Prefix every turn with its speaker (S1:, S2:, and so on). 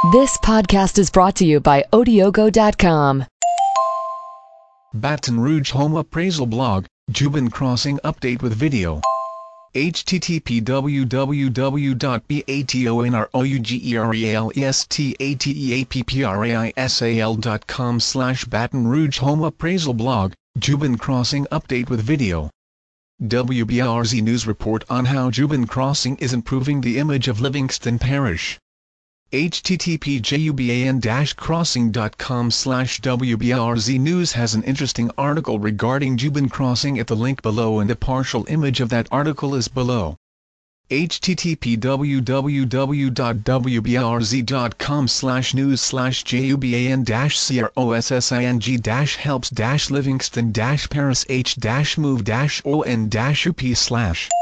S1: This podcast is brought to you by Odiogo.com.
S2: Baton Rouge home appraisal blog, Juban Crossing update with video. http www.batonrougerealestateapprisal.com/Baton Rouge home appraisal blog, Juban Crossing update with video. WBRZ News report on how Juban Crossing is improving the image of Livingston Parish. http juban-crossing.com/WBRZ News has an interesting article regarding Juban Crossing at the link below, and a partial image of that article is below. http www.wbrz.com/news/juban-crossing-helps-livingston-paris-h-move-on-up/.